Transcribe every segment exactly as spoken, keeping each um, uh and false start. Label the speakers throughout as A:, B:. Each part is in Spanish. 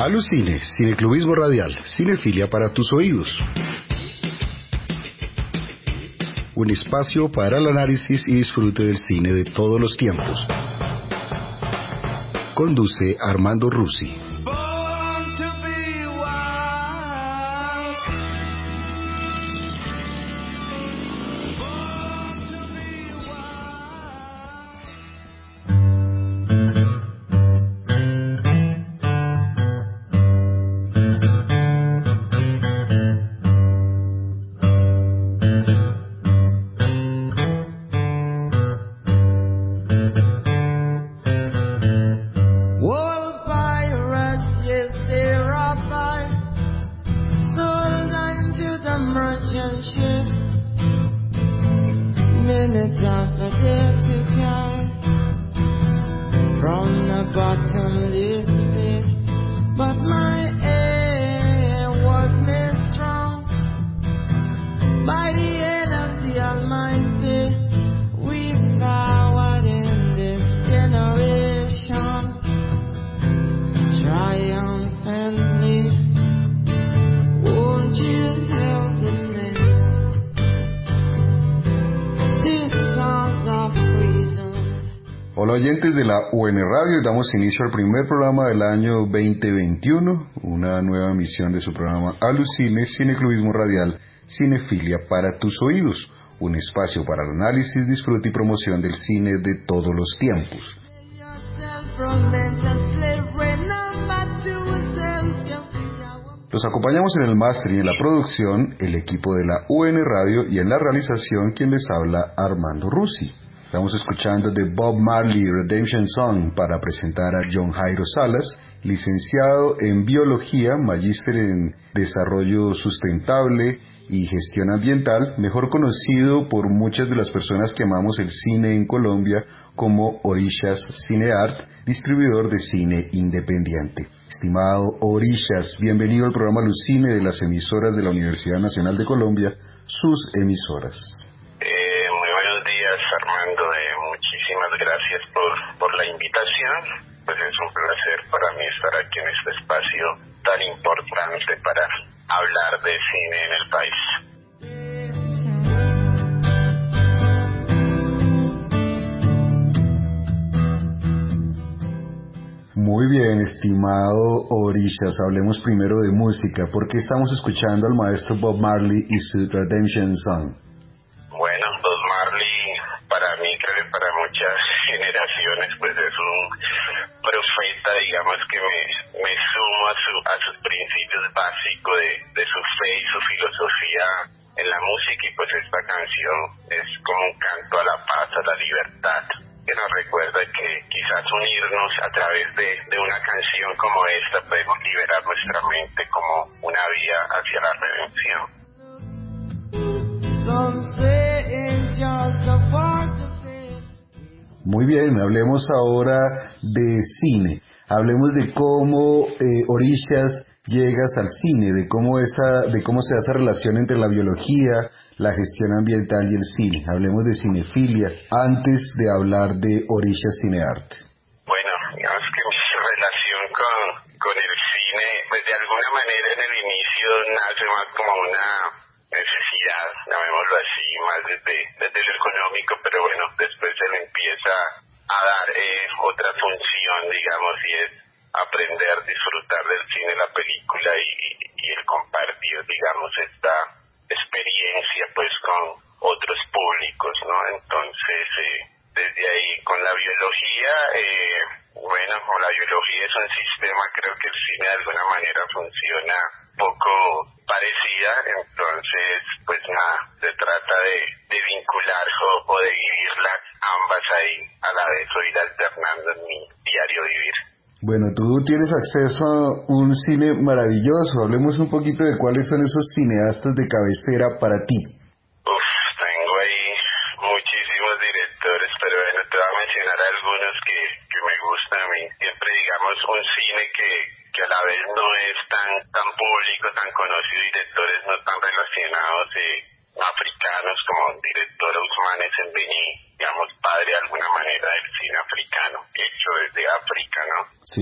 A: Alucine, Cineclubismo Radial, cinefilia para tus oídos. Un espacio para el análisis y disfrute del cine de todos los tiempos. Conduce Armando Rusi. Hola oyentes de la U N Radio, damos inicio al primer programa del año veinte veintiuno, una nueva emisión de su programa Alucine, Cineclubismo Radial, cinefilia para tus oídos, un espacio para el análisis, disfrute y promoción del cine de todos los tiempos. Los acompañamos en el máster y en la producción, el equipo de la U N Radio, y en la realización quien les habla, Armando Rusi. Estamos escuchando de Bob Marley Redemption Song para presentar a John Jairo Salas, licenciado en Biología, magíster en Desarrollo Sustentable y Gestión Ambiental, mejor conocido por muchas de las personas que amamos el cine en Colombia como Orishas Cineart, distribuidor de cine independiente. Estimado Orishas, bienvenido al programa Alucine de las emisoras de la Universidad Nacional de Colombia, sus emisoras.
B: Eh, muy buenos días, Armando. Eh, muchísimas gracias por, por la invitación. Pues es un placer para mí estar aquí en este espacio tan importante para hablar de cine en el país.
A: Muy bien, estimado Orishas, hablemos primero de música. ¿Por qué estamos escuchando al maestro Bob Marley y su Redemption Song?
B: Bueno, Bob Marley, para mí, creo que para muchas generaciones, pues es un profeta, digamos, que me, me sumo a, su, a sus principios básicos de, de su fe y su filosofía en la música, y pues esta canción es como un canto a la paz, a la libertad, que nos recuerda que quizás unirnos a través de, de una canción como esta podemos liberar nuestra mente como una vía hacia la redención.
A: Muy bien, hablemos ahora de cine. Hablemos de cómo eh, Orishas llegas al cine, de cómo esa, de cómo se da esa relación entre la biología, la gestión ambiental y el cine. Hablemos de cinefilia antes de hablar de Orishas Cineart.
B: Bueno, digamos que mi relación con, con el cine, pues de alguna manera en el inicio nace más como una necesidad, llamémoslo así, más desde, desde lo económico, pero bueno, después se le empieza a dar eh, otra función, digamos, y es aprender, disfrutar del cine, la película y, y el compartir, digamos, esta experiencia pues con otros públicos, ¿no? Entonces, eh, desde ahí, con la biología, eh, bueno, como la biología es un sistema, creo que el cine de alguna manera funciona poco parecida, entonces pues nada, se trata de, de vincular o, o de vivirlas ambas ahí a la vez, o ir alternando en mi diario vivir.
A: Bueno, tú tienes acceso a un cine maravilloso. Hablemos un poquito de cuáles son esos cineastas de cabecera para ti.
B: Uf, tengo ahí muchísimos directores, pero bueno, te voy a mencionar algunos que, que me gustan a mí. Siempre, digamos, un cine que, que a la vez no es tan tan público, tan conocido, directores no tan relacionados, eh, africanos, como el director Ousmane Sembène, digamos, padre de alguna manera del cine africano, hecho desde África, ¿no?
A: Sí.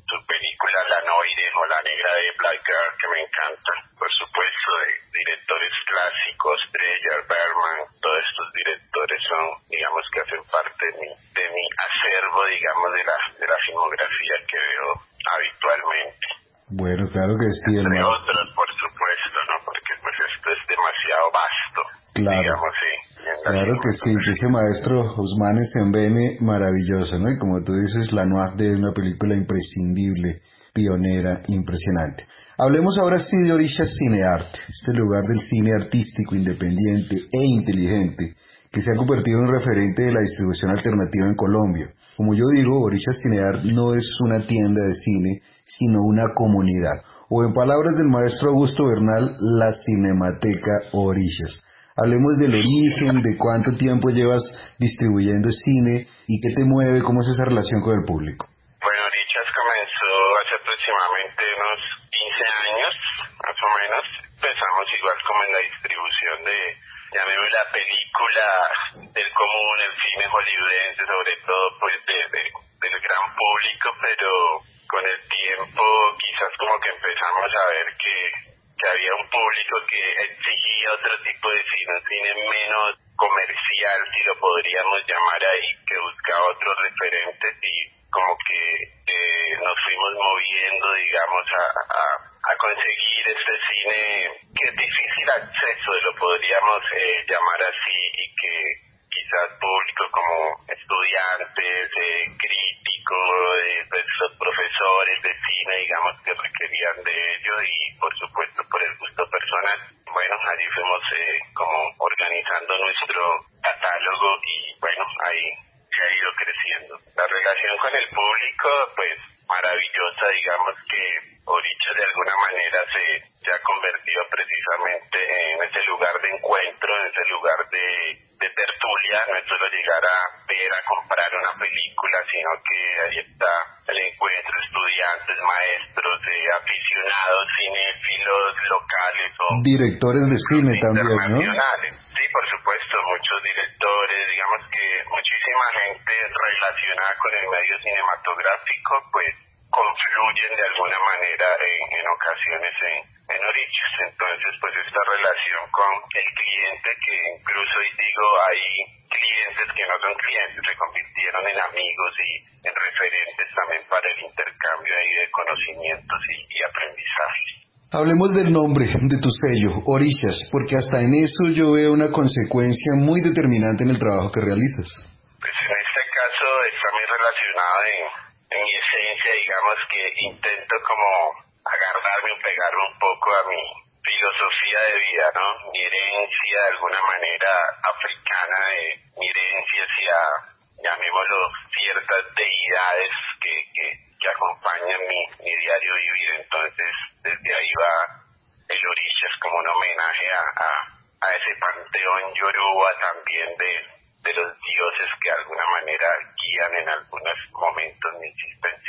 B: su película La Noire o La Negra de Black Girl, que me encanta, por supuesto, de directores clásicos, Dreyer, Bergman, todos estos directores son, digamos, que hacen parte de mi, de mi acervo, digamos, de la, de la filmografía que veo habitualmente.
A: Bueno, claro que sí,
B: Entre
A: hermano.
B: otros, por supuesto, ¿no? Porque pues esto es demasiado vasto,
A: Claro.
B: digamos, sí.
A: Claro que sí, que ese maestro Ousmane Sembene, maravilloso, ¿no? Y como tú dices, La Noire de una película imprescindible, pionera, impresionante. Hablemos ahora sí de Orishas Cinearte, este lugar del cine artístico, independiente e inteligente, que se ha convertido en un referente de la distribución alternativa en Colombia. Como yo digo, Orishas Cinearte no es una tienda de cine, sino una comunidad. O en palabras del maestro Augusto Bernal, la Cinemateca Orishas. Hablemos del origen, de cuánto tiempo llevas distribuyendo cine y qué te mueve, cómo es esa relación con el público.
B: Bueno, Orishas comenzó hace aproximadamente unos quince años, más o menos. Empezamos igual como en la distribución de, llamémosle la película del común, el cine hollywoodense, sobre todo pues de, de, del gran público, pero con el tiempo quizás como que empezamos a ver que que había un público que exigía otro tipo de cine, un cine menos comercial, si lo podríamos llamar ahí, que buscaba otros referentes y como que eh, nos fuimos moviendo, digamos, a, a, a conseguir este cine que es difícil acceso, lo podríamos eh, llamar así, y que quizás público como estudiantes, eh, críticos, eh, pues los profesores de cine, digamos, que requerían de ello, y por supuesto por el gusto personal. Bueno, allí fuimos eh, como organizando nuestro catálogo y bueno, ahí se ha ido creciendo. La relación con el público, pues maravillosa, digamos que Orishas de alguna manera se, se ha convertido precisamente en ese lugar de encuentro, en ese lugar de, de tertulia. No es solo llegar a ver, a comprar una película, sino que ahí está el encuentro, estudiantes, maestros, eh, aficionados, cinéfilos locales o
A: directores de cine también, ¿no?
B: Sí, por supuesto, muchos directores, digamos que muchísima gente relacionada con el medio cinematográfico, pues confluyen de alguna manera en, en ocasiones en, en Orishas. Entonces, pues esta relación con el cliente, que incluso hoy digo, hay clientes que no son clientes, se convirtieron en amigos y en referentes también para el intercambio ahí de conocimientos y, y aprendizajes.
A: Hablemos del nombre de tu sello, Orishas, porque hasta en eso yo veo una consecuencia muy determinante en el trabajo que realizas.
B: Pues en este caso está muy relacionado en, en mi esencia, digamos que intento como agarrarme o pegarme un poco a mi filosofía de vida, ¿no? Mi herencia de alguna manera africana, eh, mi herencia hacia, llamémoslo, ciertas deidades que, que, que acompañan mi, mi diario vivir. Entonces, desde ahí va el Orishas como un homenaje a, a, a ese panteón yoruba también de, de los dioses que de alguna manera guían en algunos momentos mi existencia.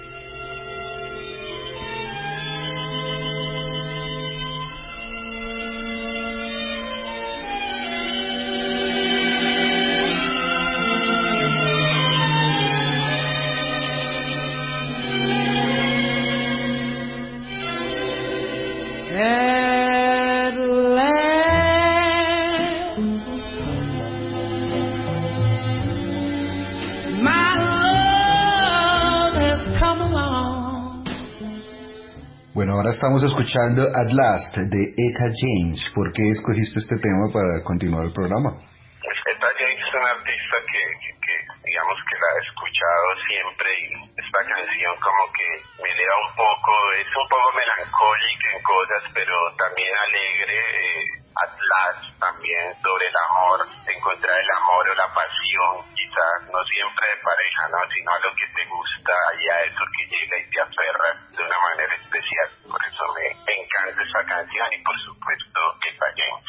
C: At last, my love has come along.
A: Bueno, ahora estamos escuchando At Last de Etta James. ¿Por qué escogiste este tema para continuar el programa?
B: Pues Etta James es una artista que, que, que digamos que la he escuchado siempre, y esta canción como que me eleva un poco, es un poco melancólica en cosas, pero también alegre, eh, At Last, también sobre el amor, encontrar el amor o la pasión, quizás no siempre de pareja, ¿no? Sino a lo que te gusta y a eso que llega y te aferra de una manera especial. Por eso me, me encanta esta canción y por supuesto Etta James.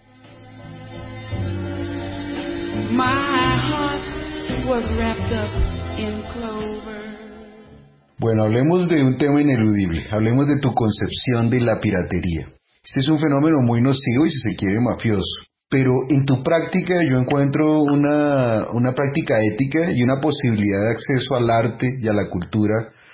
C: My heart was wrapped up in clover.
A: Bueno, hablemos de un tema ineludible, hablemos de tu concepción de la piratería. Este es un fenómeno muy nocivo y, si se quiere, mafioso. Pero en tu práctica yo encuentro una, una práctica ética y una posibilidad de acceso al arte y a la cultura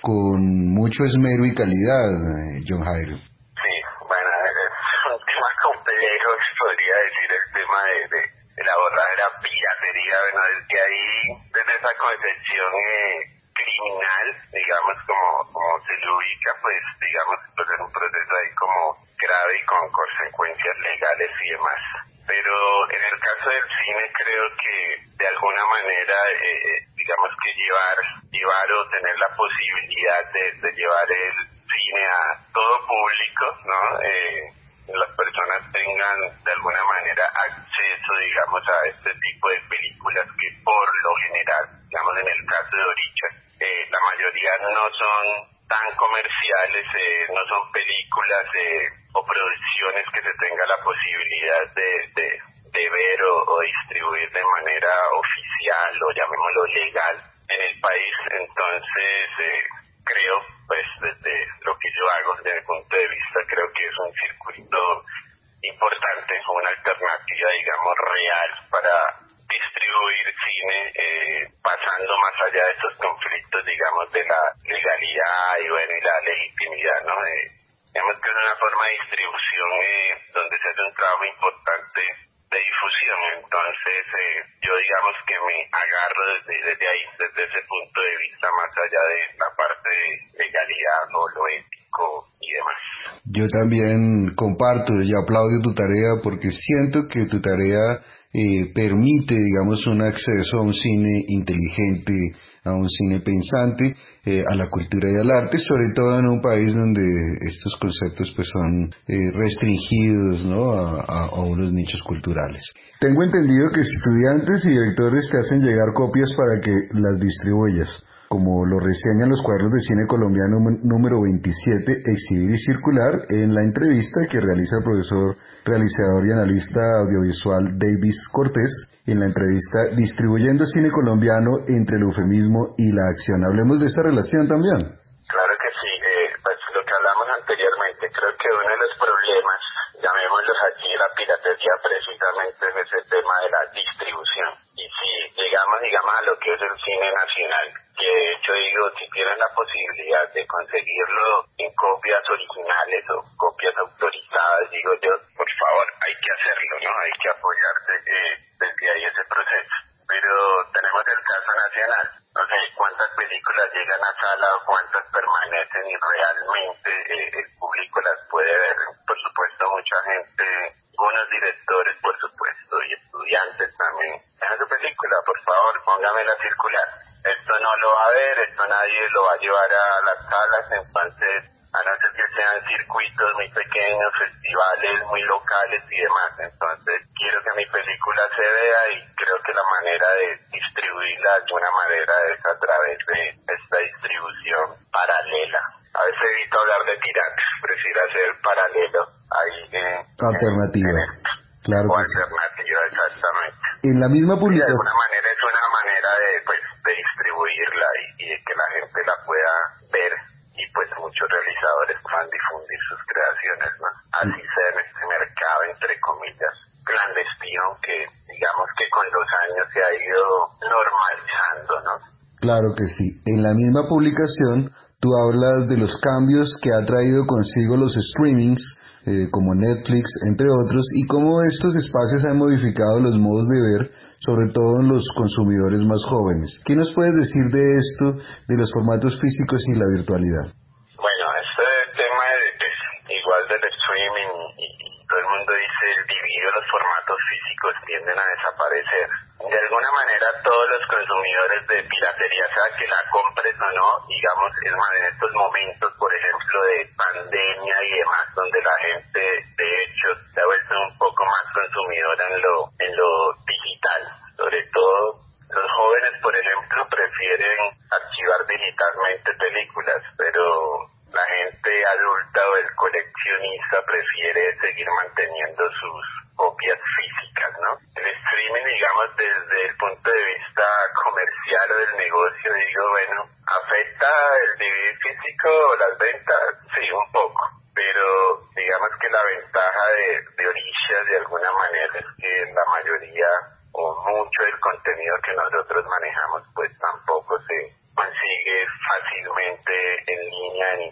A: con mucho esmero y calidad, eh, John Jairo.
B: Sí, bueno, es un tema complejo, podría decir, el tema de, de, de la borradera piratería. Bueno, desde ahí, desde esa concepción eh, criminal, digamos, como, como se le ubica, pues, digamos, pues es un proceso ahí como grave y con consecuencias legales y demás. Pero en el caso del cine creo que de alguna manera, eh, digamos que llevar, llevar o tener la posibilidad de, de llevar el cine a todo público, ¿no? Eh, las personas tengan de alguna manera acceso, digamos, a este tipo de películas que por lo general, digamos en el caso de Oricha, eh, la mayoría no son tan comerciales, eh, no son películas eh, o producciones que se tenga la posibilidad de, de, de ver o, o distribuir de manera oficial o llamémoslo legal en el país. Entonces eh, creo, pues desde lo que yo hago, desde mi punto de vista, creo que es un circuito importante, una alternativa, digamos, real para distribuir cine, eh, pasando más allá de estos conflictos, digamos, de la legalidad y, bueno, y la legitimidad, ¿no? Eh, digamos que es una forma de distribución eh, donde se hace un trabajo importante de difusión. Entonces, eh, yo digamos que me agarro desde, desde ahí, desde ese punto de vista, más allá de la parte de legalidad o lo ético y demás.
A: Yo también comparto y aplaudo tu tarea porque siento que tu tarea eh, permite, digamos, un acceso a un cine inteligente, a un cine pensante, eh, a la cultura y al arte, sobre todo en un país donde estos conceptos pues son eh, restringidos, ¿no? a, a, a unos nichos culturales. Tengo entendido que estudiantes y directores te hacen llegar copias para que las distribuyas, como lo reseñan los cuadernos de cine colombiano número veintisiete, Exhibir y Circular, en la entrevista que realiza el profesor, realizador y analista audiovisual Davis Cortés, en la entrevista Distribuyendo Cine Colombiano entre el eufemismo y la acción. Hablemos de esa relación también.
B: Claro que sí, eh, pues lo que hablamos anteriormente, creo que uno de los problemas, llamémoslos aquí, la piratería precisamente es ese tema de la distribución. Y si llegamos, digamos, a lo que es el cine nacional, que de hecho digo, si tienen la posibilidad de conseguirlo en copias originales o copias autorizadas, digo yo, por favor, hay que hacerlo, ¿no? Hay que apoyarse eh, desde ahí ese proceso. Pero tenemos el caso nacional, no sé cuántas películas llegan a sala o cuántas permanecen y realmente eh, el público las puede ver. Por supuesto, mucha gente, algunos directores, por supuesto, y estudiantes también. Vean su película, por favor, póngamela a circular. Esto no lo va a ver, esto nadie lo va a llevar a las salas, entonces, a no ser que sean circuitos muy pequeños, festivales muy locales y demás. Entonces, quiero que mi película se vea y creo que la manera de distribuirla de alguna manera es a través de esta distribución paralela. A veces evito hablar de piratas, prefiero hacer paralelo ahí en...
A: Alternativa.
B: En, en
A: Claro
B: o
A: que sí.
B: alternativa, exactamente.
A: En la misma
B: Y de
A: publicación...
B: alguna manera es una manera de, pues, de distribuirla y, y de que la gente la pueda ver y pues muchos realizadores puedan difundir sus creaciones, ¿no? Así sea en este mercado, entre comillas, clandestino que digamos que con los años se ha ido normalizando, ¿no?
A: Claro que sí. En la misma publicación tú hablas de los cambios que ha traído consigo los streamings, eh, como Netflix, entre otros, y cómo estos espacios han modificado los modos de ver, sobre todo en los consumidores más jóvenes. ¿Qué nos puedes decir de esto, de los formatos físicos y la virtualidad?
B: Bueno, este tema de, de, igual del streaming y, y todo el mundo dice el dividido, los formatos físicos tienden a desaparecer. De alguna manera todos los consumidores de piratería, sea que la compres o no, digamos, es más en estos momentos, por ejemplo, de pandemia y demás, donde la gente de hecho se ha vuelto un poco más consumidora en lo, en lo digital, sobre todo los jóvenes, por ejemplo, prefieren archivar digitalmente películas, pero la gente adulta o el coleccionista prefiere seguir manteniendo sus copias físicas, ¿no? El streaming, digamos, desde el punto de vista comercial o del negocio, digo, bueno, ¿afecta el D V D físico o las ventas? Sí, un poco, pero digamos que la ventaja de, de Orisha, de alguna manera, es que la mayoría o mucho del contenido que nosotros manejamos, pues tampoco se consigue fácilmente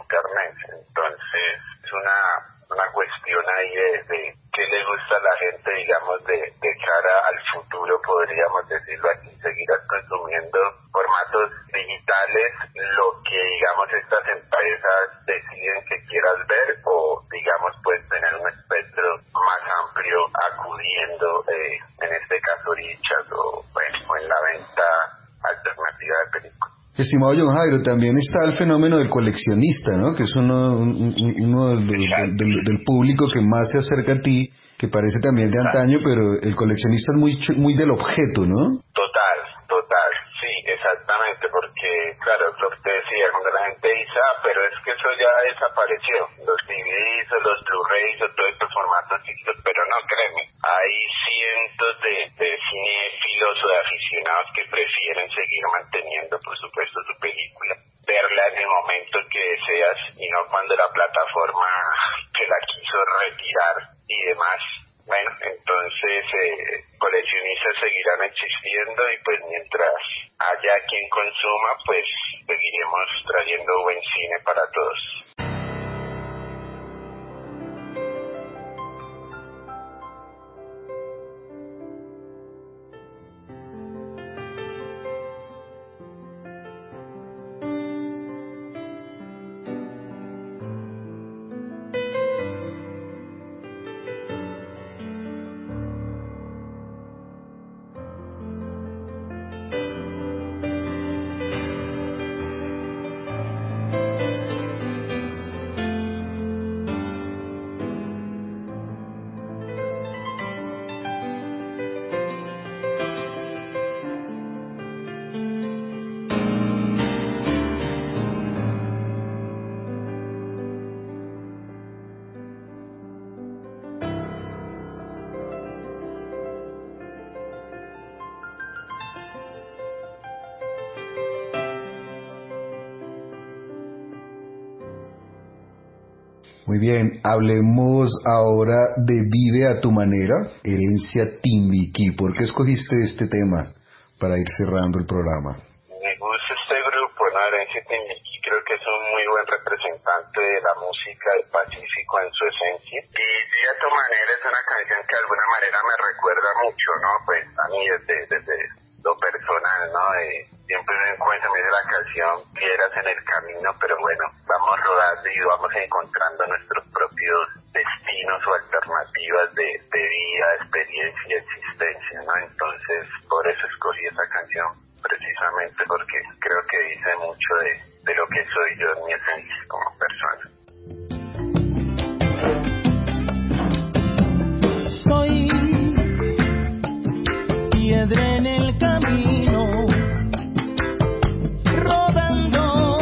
B: internet. Entonces es una, una cuestión ahí de, de qué le gusta a la gente, digamos, de, de cara al futuro, podríamos decirlo aquí, seguirás consumiendo formatos digitales, lo que, digamos, estas empresas deciden que quieras ver, o, digamos, puedes tener un espectro más amplio acudiendo, eh, en este caso, Richard, o, bueno, o en la venta alternativa de películas.
A: Estimado John Jairo, también está el fenómeno del coleccionista, ¿no? Que es uno, un, uno del, del, del, del público que más se acerca a ti, que parece también de antaño, pero el coleccionista es muy muy del objeto, ¿no?
B: Total, total, sí, exactamente, porque, claro, lo que te decía, cuando la gente dice, ah, pero es que eso ya desapareció, los D V Ds o los Blu-rays o todos estos formatos físicos, pero no, créeme, hay cientos de, de cinéfilos o de aficionados que prefieren seguir manteniendo, por supuesto, su película, verla en el momento que deseas y no cuando la plataforma que la quiso retirar y demás. Bueno, entonces eh, coleccionistas seguirán existiendo y pues mientras haya quien consuma, pues seguiremos trayendo buen cine para todos.
A: Muy bien, hablemos ahora de Vive a tu manera, Herencia Timbiquí. ¿Por qué escogiste este tema para ir cerrando el programa?
B: Me gusta este grupo, ¿no? Herencia Timbiquí, creo que es un muy buen representante de la música del Pacífico en su esencia. Y Vive a tu manera es una canción que de alguna manera me recuerda mucho, ¿no? Pues a mí desde, desde lo personal, ¿no? Eh, siempre me encuentro, me dice la canción, piedras en el camino, pero bueno, vamos rodando y vamos encontrando nuestros propios destinos o alternativas de, de vida, experiencia y existencia, ¿no? Entonces, por eso escogí esa canción, precisamente porque creo que dice mucho de, de lo que soy yo en mi esencia como persona.
D: Soy piedra en el camino, rodando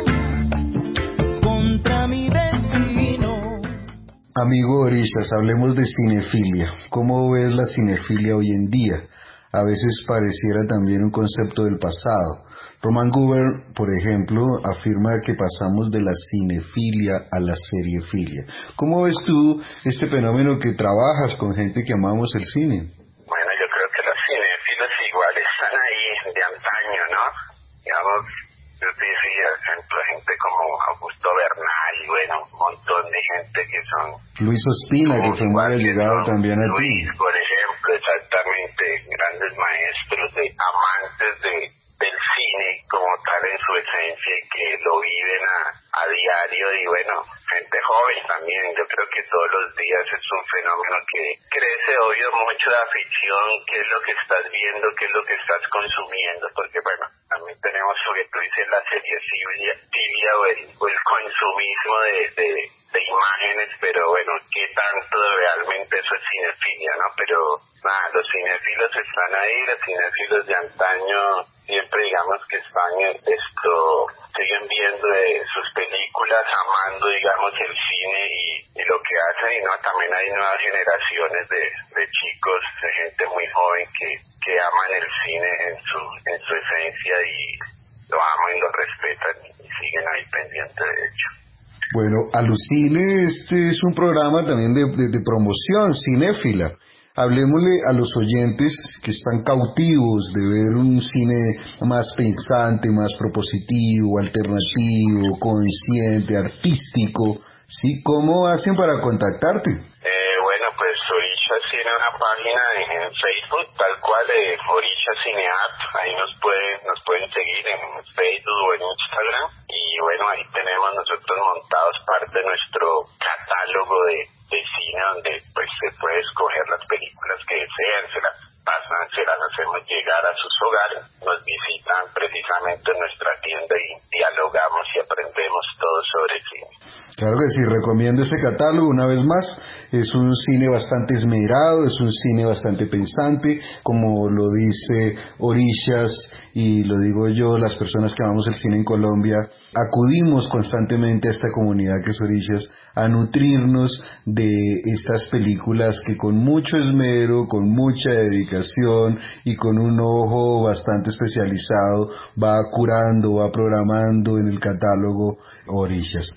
D: contra mi destino.
A: Amigo Orillas, hablemos de cinefilia. ¿Cómo ves la cinefilia hoy en día? A veces pareciera también un concepto del pasado. Roman Guber, por ejemplo, afirma que pasamos de la cinefilia a la seriefilia. ¿Cómo ves tú este fenómeno que trabajas con gente que amamos el cine?
B: Bueno, yo creo que los cinéfilos igual están ahí de antaño, ¿no? Digamos, yo te decía, por ejemplo, gente como Augusto Bernal y bueno, un montón de gente que son...
A: Luis Ospina, que fue muy allegado también a ti.
B: Luis, por ejemplo, exactamente, grandes maestros, de amantes de del cine como tal en su esencia y que lo viven a, a diario y bueno, gente joven también, yo creo que todos los días es un fenómeno que crece obvio mucho de afición, qué es lo que estás viendo, qué es lo que estás consumiendo, porque bueno, también tenemos lo que tú dices, la seriefilia filia, o, el, o el consumismo de, de, de imágenes, pero bueno, qué tanto realmente eso es cinefilia, ¿no? Pero nada, los cinéfilos están ahí, los cinéfilos de antaño siempre digamos que están esto siguen viendo de sus películas, amando digamos el cine y, y lo que hacen, y no también hay nuevas generaciones de, de chicos, de gente muy joven que, que aman el cine en su en su esencia y lo aman y lo respetan y siguen ahí pendientes de hecho.
A: Bueno, Alucine, este es un programa también de, de, de promoción cinéfila. Hablemosle a los oyentes que están cautivos de ver un cine más pensante, más propositivo, alternativo, consciente, artístico, ¿sí? ¿Cómo hacen para contactarte?
B: Eh, bueno, pues Orishas tiene una página en, en Facebook, tal cual, eh, Orishas Cineart. Ahí nos pueden, nos pueden seguir en Facebook o en Instagram. Y bueno, ahí tenemos nosotros montados parte de nuestro catálogo de, de cine, donde pues se puede escoger las películas que deseen, se las pasan, se las hacemos llegar a sus hogares, nos visitan precisamente en nuestra tienda y dialogamos y aprendemos todo sobre cine.
A: Claro que sí, recomiendo ese catálogo una vez más. Es un cine bastante esmerado, es un cine bastante pensante, como lo dice Orishas y lo digo yo, las personas que amamos el cine en Colombia, acudimos constantemente a esta comunidad que es Orishas a nutrirnos de estas películas que con mucho esmero, con mucha dedicación y con un ojo bastante especializado va curando, va programando en el catálogo Orishas.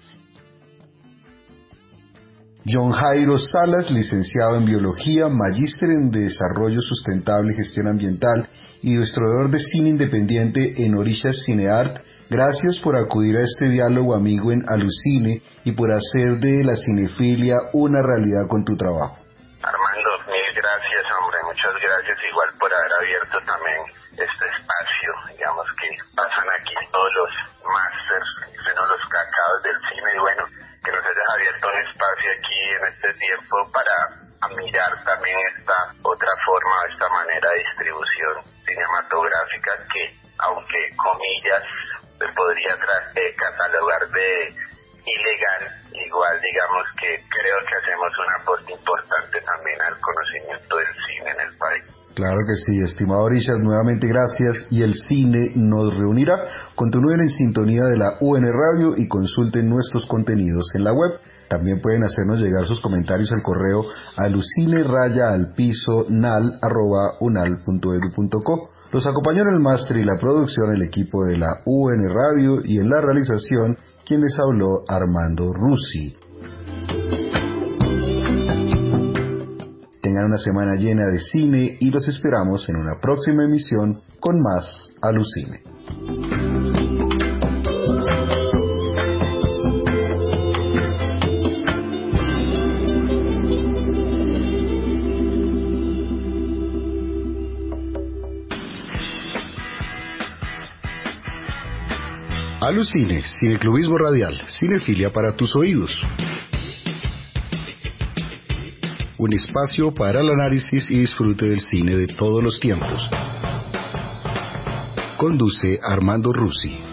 A: John Jairo Salas, licenciado en Biología, magíster en Desarrollo Sustentable y Gestión Ambiental y distribuidor de cine independiente en Orishas Cineart, gracias por acudir a este diálogo amigo en Alucine y por hacer de la cinefilia una realidad con tu trabajo.
B: Armando, mil gracias, hombre, muchas gracias igual por haber abierto también este espacio, digamos que pasan aquí todos los másters, sino los cacaos del cine y bueno, que nos hayas abierto un espacio aquí en este tiempo para mirar también esta otra forma, esta manera de distribución cinematográfica que, aunque comillas, se podría eh, catalogar de ilegal, igual digamos que creo que hacemos un aporte importante también al conocimiento del cine en el país.
A: Claro que sí, estimado Orishas, nuevamente gracias y el cine nos reunirá. Continúen en sintonía de la U N Radio y consulten nuestros contenidos en la web. También pueden hacernos llegar sus comentarios al correo alucine raya al piso nal arroba unal punto edu punto co. Los acompañó en el máster y la producción el equipo de la U N Radio y en la realización quien les habló, Armando Rusi. Tengan una semana llena de cine y los esperamos en una próxima emisión con más Alucine. Alucine, cineclubismo radial, cinefilia para tus oídos. Un espacio para el análisis y disfrute del cine de todos los tiempos. Conduce Armando Rusi.